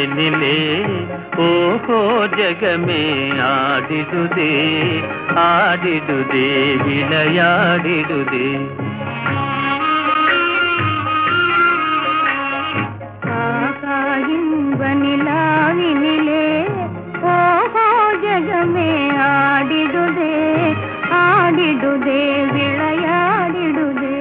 ನಿಲಾವಿನಿಲೆ ಓಹೋ ಜಗಮೇ ಆಡಿದುದೇ ಆಡಿದುದೇ ವಿಳಯಾಡಿದುದೇ இன்ப நிலாவினிலே ஓஹோ ஜகமே ஆடிடுதே ஆடிடுதே விளையாடிடுதே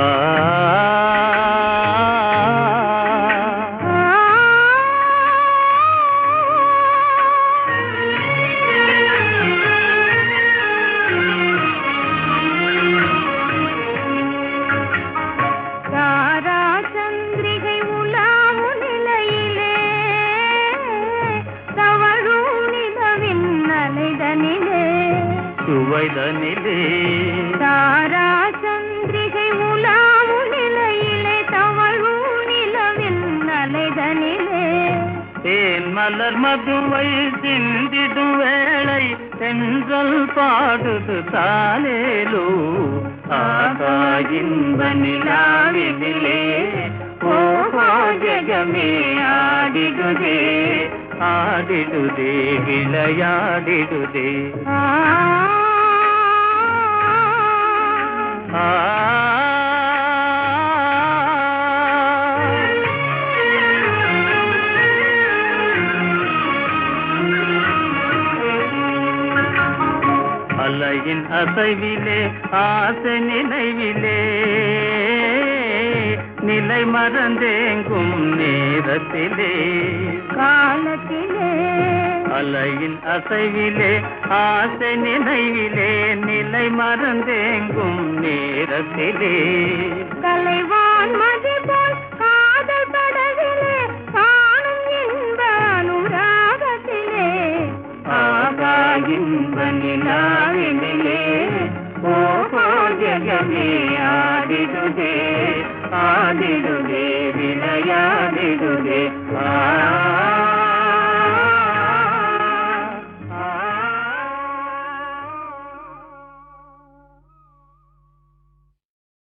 சுவைதனிலே தாரா சந்திரிகை உலாவு நிலையிலே தவழும் நிலவின் அலைதனிலே தேன் மலர் மதுவை சிந்திடும் வேளை தென்றல் பாடுது தாலேலோ ஆகா இன்ப நிலாவினிலே ஓஹோ ஜகமே ஆடிடுதே ஆடிடுதே விளையாடிடுதே அலையின் அசைவிலே ஆசை நினைவிலே நிலை மறந்தேங்கும் நேரத்திலே காலத்திலே அலையின் அசைவிலே ஆசை நினைவிலே நிலை மறந்தேங்கும் நேரத்திலே கலைவான் மதி போல் காதல் படவிலே காணும் இன்ப அனுராகத்திலே ஆகா இன்ப நிலாவினிலே ஓஹோ ஜகமே ஆடிடுதே ஆடிடுதே விளையாடிடுதே